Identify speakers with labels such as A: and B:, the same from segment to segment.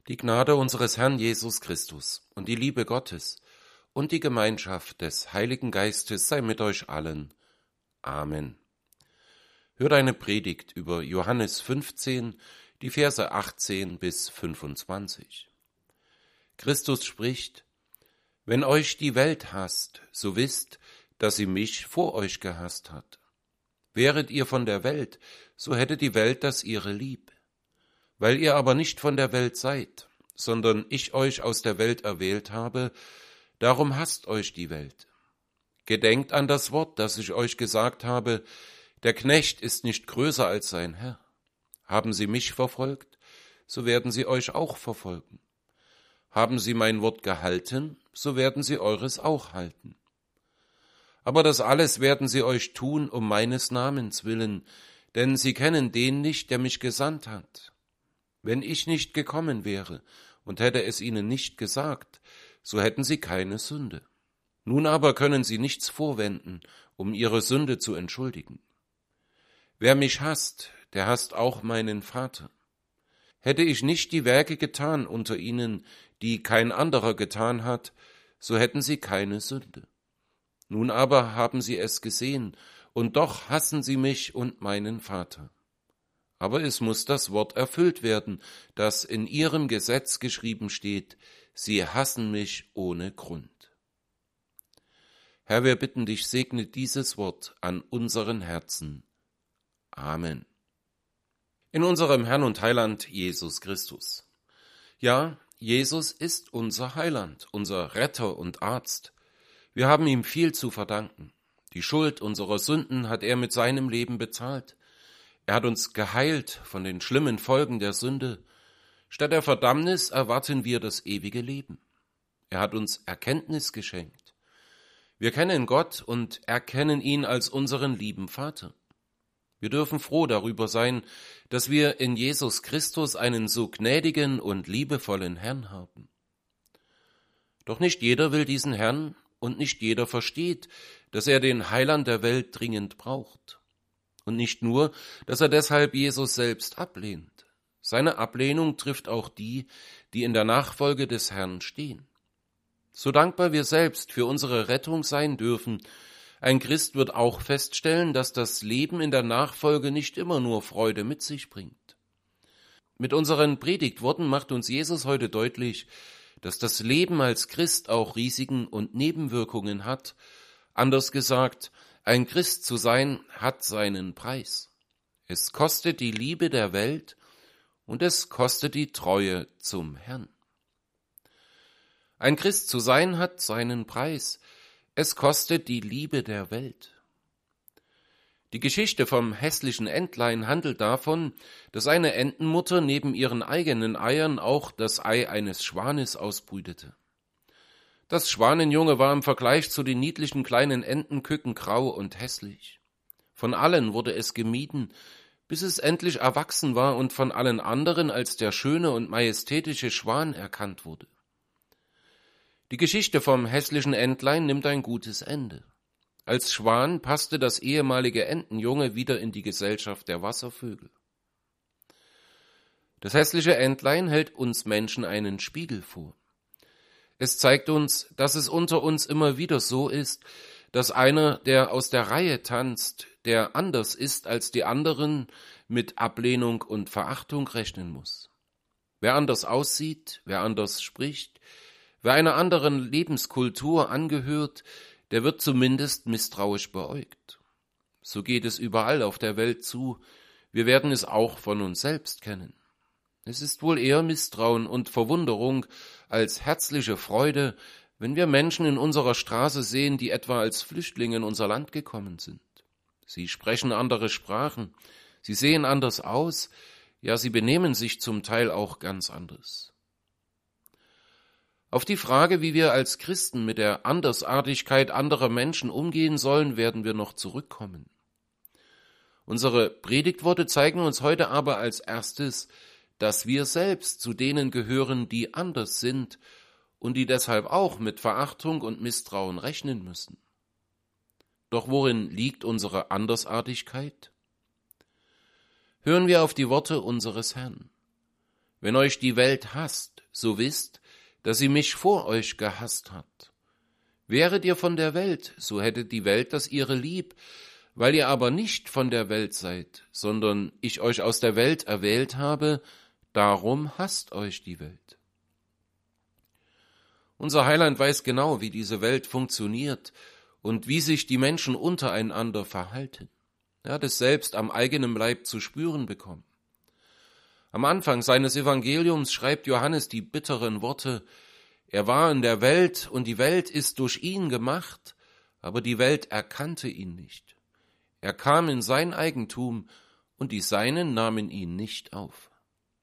A: Die Gnade unseres Herrn Jesus Christus und die Liebe Gottes und die Gemeinschaft des Heiligen Geistes sei mit euch allen. Amen. Hört eine Predigt über Johannes 15, die Verse 18 bis 25. Christus spricht: Wenn euch die Welt hasst, so wisst, dass sie mich vor euch gehasst hat. Wäret ihr von der Welt, so hätte die Welt das ihre lieb. Weil ihr aber nicht von der Welt seid, sondern ich euch aus der Welt erwählt habe, darum hasst euch die Welt. Gedenkt an das Wort, das ich euch gesagt habe, der Knecht ist nicht größer als sein Herr. Haben sie mich verfolgt, so werden sie euch auch verfolgen. Haben sie mein Wort gehalten, so werden sie eures auch halten. Aber das alles werden sie euch tun um meines Namens willen, denn sie kennen den nicht, der mich gesandt hat. Wenn ich nicht gekommen wäre und hätte es ihnen nicht gesagt, so hätten sie keine Sünde. Nun aber können sie nichts vorwenden, um ihre Sünde zu entschuldigen. Wer mich hasst, der hasst auch meinen Vater. Hätte ich nicht die Werke getan unter ihnen, die kein anderer getan hat, so hätten sie keine Sünde. Nun aber haben sie es gesehen, und doch hassen sie mich und meinen Vater. Aber es muss das Wort erfüllt werden, das in ihrem Gesetz geschrieben steht: Sie hassen mich ohne Grund. Herr, wir bitten dich, segne dieses Wort an unseren Herzen. Amen. In unserem Herrn und Heiland Jesus Christus. Ja, Jesus ist unser Heiland, unser Retter und Arzt. Wir haben ihm viel zu verdanken. Die Schuld unserer Sünden hat er mit seinem Leben bezahlt. Er hat uns geheilt von den schlimmen Folgen der Sünde. Statt der Verdammnis erwarten wir das ewige Leben. Er hat uns Erkenntnis geschenkt. Wir kennen Gott und erkennen ihn als unseren lieben Vater. Wir dürfen froh darüber sein, dass wir in Jesus Christus einen so gnädigen und liebevollen Herrn haben. Doch nicht jeder will diesen Herrn und nicht jeder versteht, dass er den Heiland der Welt dringend braucht. Und nicht nur, dass er deshalb Jesus selbst ablehnt. Seine Ablehnung trifft auch die, die in der Nachfolge des Herrn stehen. So dankbar wir selbst für unsere Rettung sein dürfen, ein Christ wird auch feststellen, dass das Leben in der Nachfolge nicht immer nur Freude mit sich bringt. Mit unseren Predigtworten macht uns Jesus heute deutlich, dass das Leben als Christ auch Risiken und Nebenwirkungen hat. Anders gesagt, ein Christ zu sein hat seinen Preis. Es kostet die Liebe der Welt und es kostet die Treue zum Herrn. Ein Christ zu sein hat seinen Preis. Es kostet die Liebe der Welt. Die Geschichte vom hässlichen Entlein handelt davon, dass eine Entenmutter neben ihren eigenen Eiern auch das Ei eines Schwanes ausbrütete. Das Schwanenjunge war im Vergleich zu den niedlichen kleinen Entenküken grau und hässlich. Von allen wurde es gemieden, bis es endlich erwachsen war und von allen anderen als der schöne und majestätische Schwan erkannt wurde. Die Geschichte vom hässlichen Entlein nimmt ein gutes Ende. Als Schwan passte das ehemalige Entenjunge wieder in die Gesellschaft der Wasservögel. Das hässliche Entlein hält uns Menschen einen Spiegel vor. Es zeigt uns, dass es unter uns immer wieder so ist, dass einer, der aus der Reihe tanzt, der anders ist als die anderen, mit Ablehnung und Verachtung rechnen muss. Wer anders aussieht, wer anders spricht, wer einer anderen Lebenskultur angehört, der wird zumindest misstrauisch beäugt. So geht es überall auf der Welt zu. Wir werden es auch von uns selbst kennen. Es ist wohl eher Misstrauen und Verwunderung als herzliche Freude, wenn wir Menschen in unserer Straße sehen, die etwa als Flüchtlinge in unser Land gekommen sind. Sie sprechen andere Sprachen, sie sehen anders aus, ja, sie benehmen sich zum Teil auch ganz anders. Auf die Frage, wie wir als Christen mit der Andersartigkeit anderer Menschen umgehen sollen, werden wir noch zurückkommen. Unsere Predigtworte zeigen uns heute aber als erstes, dass wir selbst zu denen gehören, die anders sind und die deshalb auch mit Verachtung und Misstrauen rechnen müssen. Doch worin liegt unsere Andersartigkeit? Hören wir auf die Worte unseres Herrn. Wenn euch die Welt hasst, so wisst, dass sie mich vor euch gehasst hat. Wäret ihr von der Welt, so hätte die Welt das ihre lieb, weil ihr aber nicht von der Welt seid, sondern ich euch aus der Welt erwählt habe, darum hasst euch die Welt. Unser Heiland weiß genau, wie diese Welt funktioniert und wie sich die Menschen untereinander verhalten. Er hat es selbst am eigenen Leib zu spüren bekommen. Am Anfang seines Evangeliums schreibt Johannes die bitteren Worte: Er war in der Welt und die Welt ist durch ihn gemacht, aber die Welt erkannte ihn nicht. Er kam in sein Eigentum und die Seinen nahmen ihn nicht auf.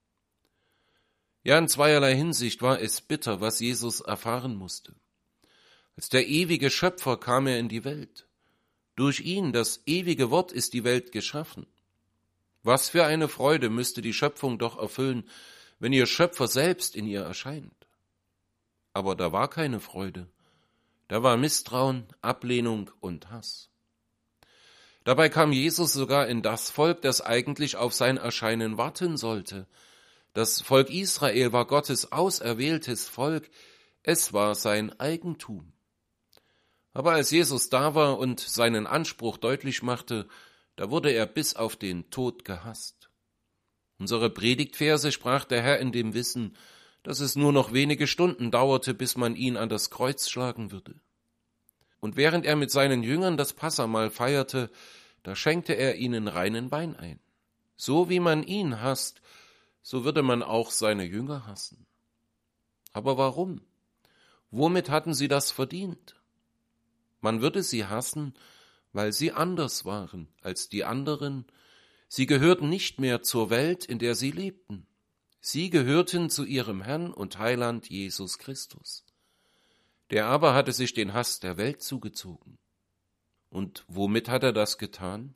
A: Ja, in zweierlei Hinsicht war es bitter, was Jesus erfahren musste. Als der ewige Schöpfer kam er in die Welt. Durch ihn, das ewige Wort, ist die Welt geschaffen. Was für eine Freude müsste die Schöpfung doch erfüllen, wenn ihr Schöpfer selbst in ihr erscheint. Aber da war keine Freude. Da war Misstrauen, Ablehnung und Hass. Dabei kam Jesus sogar in das Volk, das eigentlich auf sein Erscheinen warten sollte. Das Volk Israel war Gottes auserwähltes Volk, es war sein Eigentum. Aber als Jesus da war und seinen Anspruch deutlich machte, da wurde er bis auf den Tod gehasst. Unsere Predigtverse sprach der Herr in dem Wissen, dass es nur noch wenige Stunden dauerte, bis man ihn an das Kreuz schlagen würde. Und während er mit seinen Jüngern das Passahmahl feierte, da schenkte er ihnen reinen Wein ein. So wie man ihn hasst, so würde man auch seine Jünger hassen. Aber warum? Womit hatten sie das verdient? Man würde sie hassen, weil sie anders waren als die anderen. Sie gehörten nicht mehr zur Welt, in der sie lebten. Sie gehörten zu ihrem Herrn und Heiland Jesus Christus. Der aber hatte sich den Hass der Welt zugezogen. Und womit hat er das getan?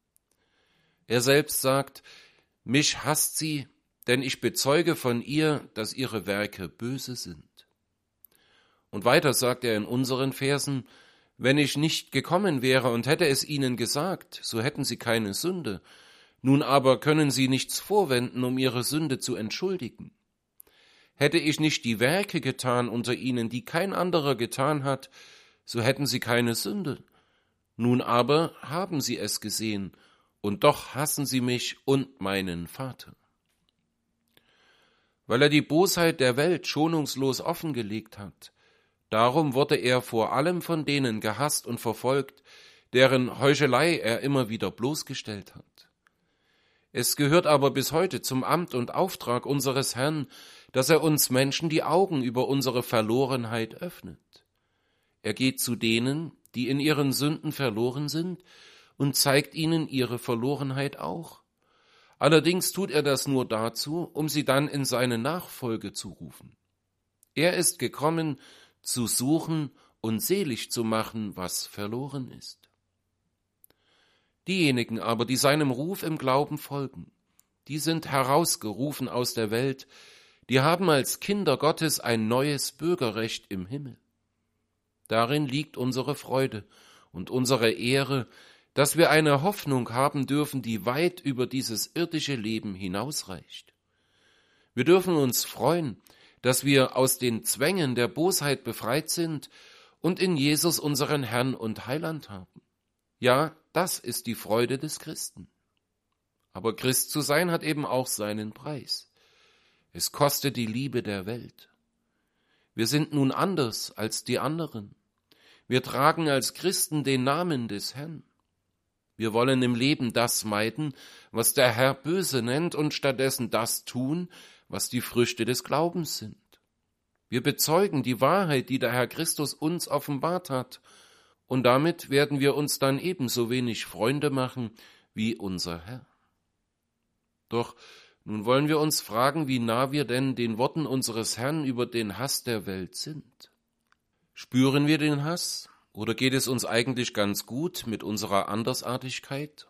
A: Er selbst sagt: Mich hasst sie, denn ich bezeuge von ihr, dass ihre Werke böse sind. Und weiter sagt er in unseren Versen: Wenn ich nicht gekommen wäre und hätte es ihnen gesagt, so hätten sie keine Sünde. Nun aber können sie nichts vorwenden, um ihre Sünde zu entschuldigen. Hätte ich nicht die Werke getan unter ihnen, die kein anderer getan hat, so hätten sie keine Sünde. Nun aber haben sie es gesehen, und doch hassen sie mich und meinen Vater. Weil er die Bosheit der Welt schonungslos offengelegt hat, darum wurde er vor allem von denen gehasst und verfolgt, deren Heuchelei er immer wieder bloßgestellt hat. Es gehört aber bis heute zum Amt und Auftrag unseres Herrn, dass er uns Menschen die Augen über unsere Verlorenheit öffnet. Er geht zu denen, die in ihren Sünden verloren sind, und zeigt ihnen ihre Verlorenheit auch. Allerdings tut er das nur dazu, um sie dann in seine Nachfolge zu rufen. Er ist gekommen, zu suchen und selig zu machen, was verloren ist. Diejenigen aber, die seinem Ruf im Glauben folgen, die sind herausgerufen aus der Welt, die haben als Kinder Gottes ein neues Bürgerrecht im Himmel. Darin liegt unsere Freude und unsere Ehre, dass wir eine Hoffnung haben dürfen, die weit über dieses irdische Leben hinausreicht. Wir dürfen uns freuen, dass wir aus den Zwängen der Bosheit befreit sind und in Jesus unseren Herrn und Heiland haben. Ja, das ist die Freude des Christen. Aber Christ zu sein hat eben auch seinen Preis. Es kostet die Liebe der Welt. Wir sind nun anders als die anderen. Wir tragen als Christen den Namen des Herrn. Wir wollen im Leben das meiden, was der Herr böse nennt, und stattdessen das tun, was die Früchte des Glaubens sind. Wir bezeugen die Wahrheit, die der Herr Christus uns offenbart hat, und damit werden wir uns dann ebenso wenig Freunde machen wie unser Herr. Doch nun wollen wir uns fragen, wie nah wir denn den Worten unseres Herrn über den Hass der Welt sind. Spüren wir den Hass, oder geht es uns eigentlich ganz gut mit unserer Andersartigkeit?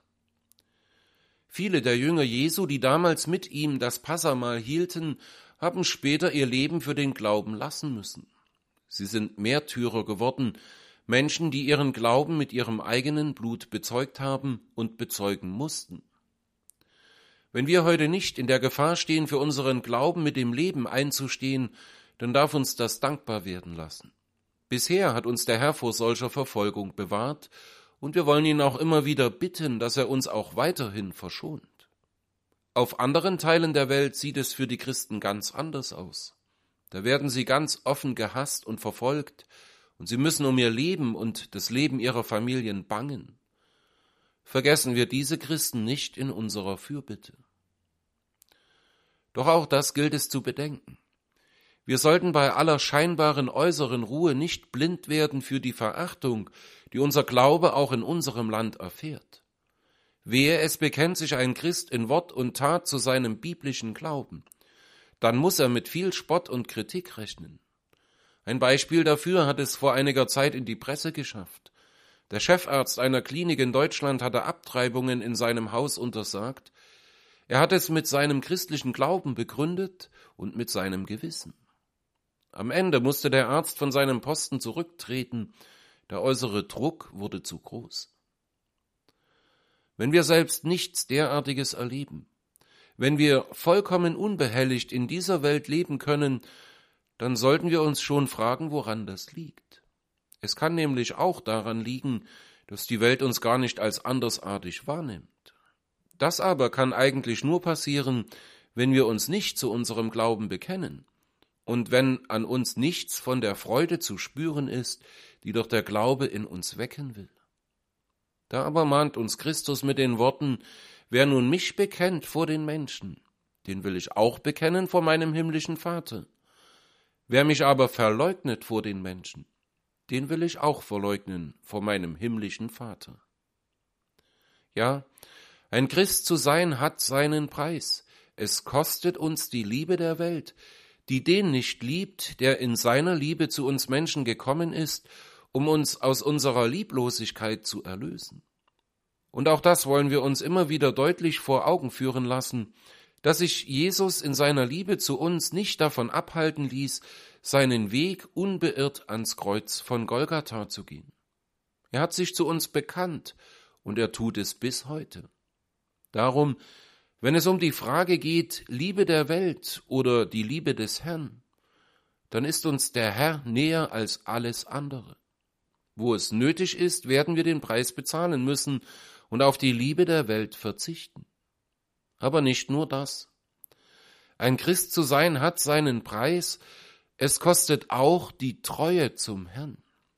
A: Viele der Jünger Jesu, die damals mit ihm das Passahmahl hielten, haben später ihr Leben für den Glauben lassen müssen. Sie sind Märtyrer geworden, Menschen, die ihren Glauben mit ihrem eigenen Blut bezeugt haben und bezeugen mussten. Wenn wir heute nicht in der Gefahr stehen, für unseren Glauben mit dem Leben einzustehen, dann darf uns das dankbar werden lassen. Bisher hat uns der Herr vor solcher Verfolgung bewahrt, und wir wollen ihn auch immer wieder bitten, dass er uns auch weiterhin verschont. Auf anderen Teilen der Welt sieht es für die Christen ganz anders aus. Da werden sie ganz offen gehasst und verfolgt, und sie müssen um ihr Leben und das Leben ihrer Familien bangen. Vergessen wir diese Christen nicht in unserer Fürbitte. Doch auch das gilt es zu bedenken. Wir sollten bei aller scheinbaren äußeren Ruhe nicht blind werden für die Verachtung, die unser Glaube auch in unserem Land erfährt. Wehe, es bekennt sich ein Christ in Wort und Tat zu seinem biblischen Glauben, dann muss er mit viel Spott und Kritik rechnen. Ein Beispiel dafür hat es vor einiger Zeit in die Presse geschafft. Der Chefarzt einer Klinik in Deutschland hatte Abtreibungen in seinem Haus untersagt. Er hat es mit seinem christlichen Glauben begründet und mit seinem Gewissen. Am Ende musste der Arzt von seinem Posten zurücktreten. Der äußere Druck wurde zu groß. Wenn wir selbst nichts derartiges erleben, wenn wir vollkommen unbehelligt in dieser Welt leben können, dann sollten wir uns schon fragen, woran das liegt. Es kann nämlich auch daran liegen, dass die Welt uns gar nicht als andersartig wahrnimmt. Das aber kann eigentlich nur passieren, wenn wir uns nicht zu unserem Glauben bekennen und wenn an uns nichts von der Freude zu spüren ist, die doch der Glaube in uns wecken will. Da aber mahnt uns Christus mit den Worten: Wer nun mich bekennt vor den Menschen, den will ich auch bekennen vor meinem himmlischen Vater. Wer mich aber verleugnet vor den Menschen, den will ich auch verleugnen vor meinem himmlischen Vater. Ja, ein Christ zu sein hat seinen Preis. Es kostet uns die Liebe der Welt, die den nicht liebt, der in seiner Liebe zu uns Menschen gekommen ist, um uns aus unserer Lieblosigkeit zu erlösen. Und auch das wollen wir uns immer wieder deutlich vor Augen führen lassen, dass sich Jesus in seiner Liebe zu uns nicht davon abhalten ließ, seinen Weg unbeirrt ans Kreuz von Golgatha zu gehen. Er hat sich zu uns bekannt und er tut es bis heute. Darum, wenn es um die Frage geht, Liebe der Welt oder die Liebe des Herrn, dann ist uns der Herr näher als alles andere. Wo es nötig ist, werden wir den Preis bezahlen müssen und auf die Liebe der Welt verzichten. Aber nicht nur das. Ein Christ zu sein hat seinen Preis, es kostet auch die Treue zum Herrn.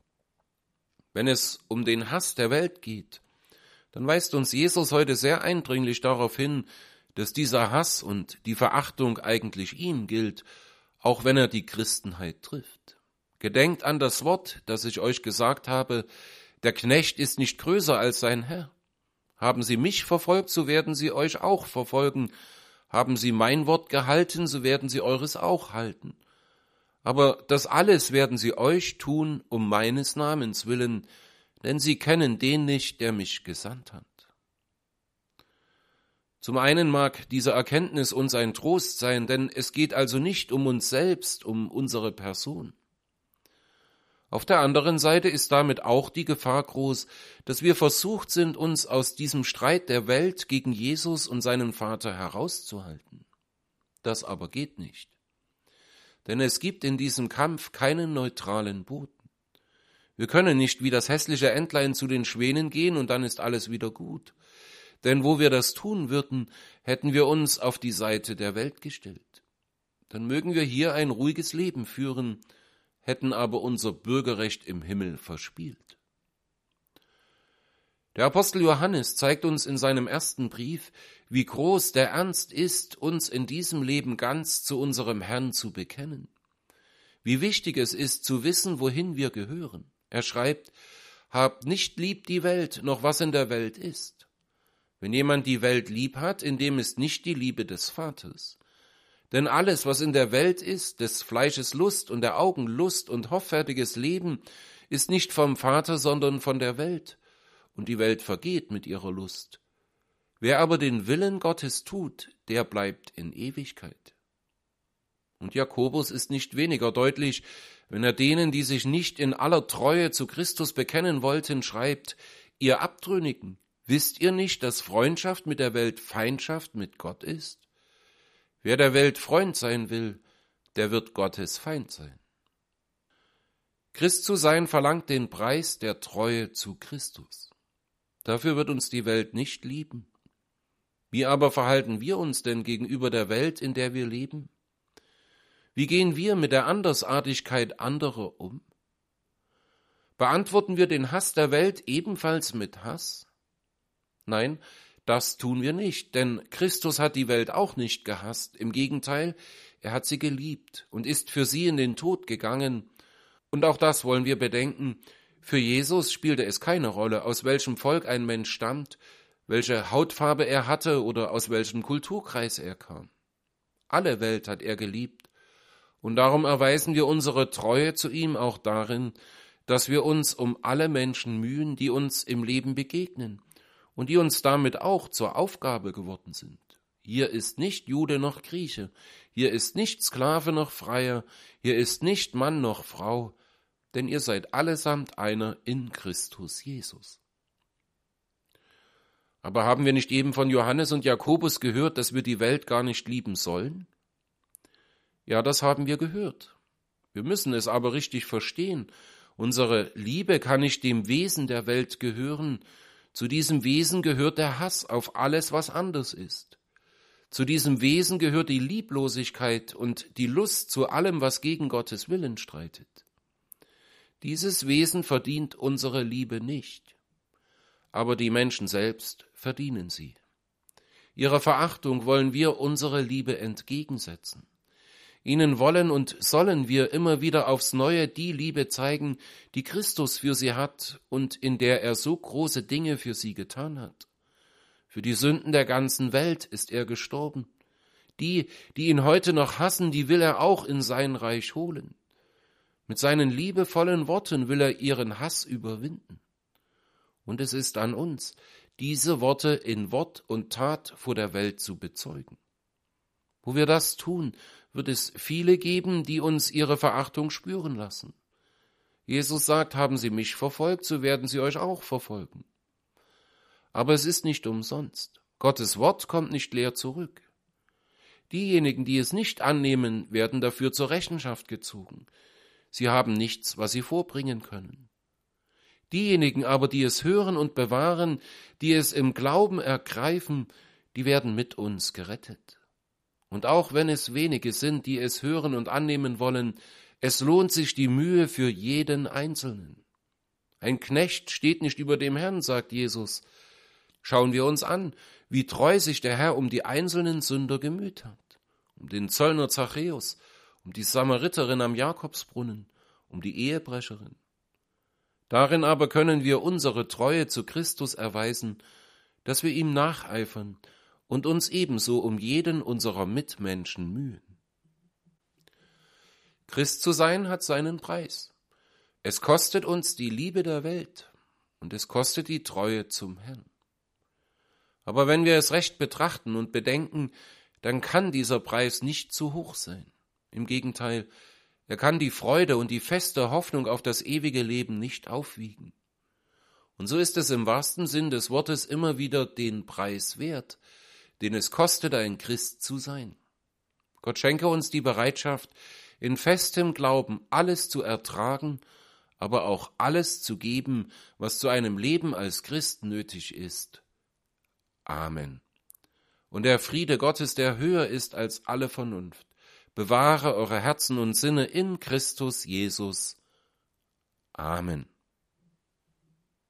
A: Wenn es um den Hass der Welt geht, dann weist uns Jesus heute sehr eindringlich darauf hin, dass dieser Hass und die Verachtung eigentlich ihm gilt, auch wenn er die Christenheit trifft. Gedenkt an das Wort, das ich euch gesagt habe: Der Knecht ist nicht größer als sein Herr. Haben sie mich verfolgt, so werden sie euch auch verfolgen. Haben sie mein Wort gehalten, so werden sie eures auch halten. Aber das alles werden sie euch tun, um meines Namens willen, denn sie kennen den nicht, der mich gesandt hat. Zum einen mag diese Erkenntnis uns ein Trost sein, denn es geht also nicht um uns selbst, um unsere Person. Auf der anderen Seite ist damit auch die Gefahr groß, dass wir versucht sind, uns aus diesem Streit der Welt gegen Jesus und seinen Vater herauszuhalten. Das aber geht nicht. Denn es gibt in diesem Kampf keinen neutralen Boden. Wir können nicht wie das hässliche Entlein zu den Schwänen gehen und dann ist alles wieder gut. Denn wo wir das tun würden, hätten wir uns auf die Seite der Welt gestellt. Dann mögen wir hier ein ruhiges Leben führen, hätten aber unser Bürgerrecht im Himmel verspielt. Der Apostel Johannes zeigt uns in seinem ersten Brief, wie groß der Ernst ist, uns in diesem Leben ganz zu unserem Herrn zu bekennen. Wie wichtig es ist, zu wissen, wohin wir gehören. Er schreibt: Habt nicht lieb die Welt, noch was in der Welt ist. Wenn jemand die Welt lieb hat, in dem ist nicht die Liebe des Vaters. Denn alles, was in der Welt ist, des Fleisches Lust und der Augen Lust und hoffärtiges Leben, ist nicht vom Vater, sondern von der Welt. Und die Welt vergeht mit ihrer Lust. Wer aber den Willen Gottes tut, der bleibt in Ewigkeit. Und Jakobus ist nicht weniger deutlich, wenn er denen, die sich nicht in aller Treue zu Christus bekennen wollten, schreibt: Ihr Abtrünnigen, Wisst ihr nicht, dass Freundschaft mit der Welt Feindschaft mit Gott ist? Wer der Welt Freund sein will, der wird Gottes Feind sein. Christ zu sein verlangt den Preis der Treue zu Christus. Dafür wird uns die Welt nicht lieben. Wie aber verhalten wir uns denn gegenüber der Welt, in der wir leben? Wie gehen wir mit der Andersartigkeit anderer um? Beantworten wir den Hass der Welt ebenfalls mit Hass? Nein, das tun wir nicht, denn Christus hat die Welt auch nicht gehasst. Im Gegenteil, er hat sie geliebt und ist für sie in den Tod gegangen. Und auch das wollen wir bedenken. Für Jesus spielte es keine Rolle, aus welchem Volk ein Mensch stammt, welche Hautfarbe er hatte oder aus welchem Kulturkreis er kam. Alle Welt hat er geliebt. Und darum erweisen wir unsere Treue zu ihm auch darin, dass wir uns um alle Menschen mühen, die uns im Leben begegnen und die uns damit auch zur Aufgabe geworden sind. Hier ist nicht Jude noch Grieche, hier ist nicht Sklave noch Freier, hier ist nicht Mann noch Frau, denn ihr seid allesamt einer in Christus Jesus. Aber haben wir nicht eben von Johannes und Jakobus gehört, dass wir die Welt gar nicht lieben sollen? Ja, das haben wir gehört. Wir müssen es aber richtig verstehen. Unsere Liebe kann nicht dem Wesen der Welt gehören. Zu diesem Wesen gehört der Hass auf alles, was anders ist. Zu diesem Wesen gehört die Lieblosigkeit und die Lust zu allem, was gegen Gottes Willen streitet. Dieses Wesen verdient unsere Liebe nicht, aber die Menschen selbst verdienen sie. Ihrer Verachtung wollen wir unsere Liebe entgegensetzen. Ihnen wollen und sollen wir immer wieder aufs Neue die Liebe zeigen, die Christus für sie hat und in der er so große Dinge für sie getan hat. Für die Sünden der ganzen Welt ist er gestorben. Die ihn heute noch hassen, die will er auch in sein Reich holen. Mit seinen liebevollen Worten will er ihren Hass überwinden. Und es ist an uns, diese Worte in Wort und Tat vor der Welt zu bezeugen. Wo wir das tun, wird es viele geben, die uns ihre Verachtung spüren lassen. Jesus sagt, haben sie mich verfolgt, so werden sie euch auch verfolgen. Aber es ist nicht umsonst. Gottes Wort kommt nicht leer zurück. Diejenigen, die es nicht annehmen, werden dafür zur Rechenschaft gezogen. Sie haben nichts, was sie vorbringen können. Diejenigen aber, die es hören und bewahren, die es im Glauben ergreifen, die werden mit uns gerettet. Und auch wenn es wenige sind, die es hören und annehmen wollen, es lohnt sich die Mühe für jeden Einzelnen. Ein Knecht steht nicht über dem Herrn, sagt Jesus. Schauen wir uns an, wie treu sich der Herr um die einzelnen Sünder gemüht hat. Um den Zöllner Zachäus, um die Samariterin am Jakobsbrunnen, um die Ehebrecherin. Darin aber können wir unsere Treue zu Christus erweisen, dass wir ihm nacheifern und uns ebenso um jeden unserer Mitmenschen mühen. Christ zu sein hat seinen Preis. Es kostet uns die Liebe der Welt und es kostet die Treue zum Herrn. Aber wenn wir es recht betrachten und bedenken, dann kann dieser Preis nicht zu hoch sein. Im Gegenteil, er kann die Freude und die feste Hoffnung auf das ewige Leben nicht aufwiegen. Und so ist es im wahrsten Sinn des Wortes immer wieder den Preis wert, den es kostet, ein Christ zu sein. Gott schenke uns die Bereitschaft, in festem Glauben alles zu ertragen, aber auch alles zu geben, was zu einem Leben als Christ nötig ist. Amen. Und der Friede Gottes, der höher ist als alle Vernunft, bewahre eure Herzen und Sinne in Christus Jesus. Amen.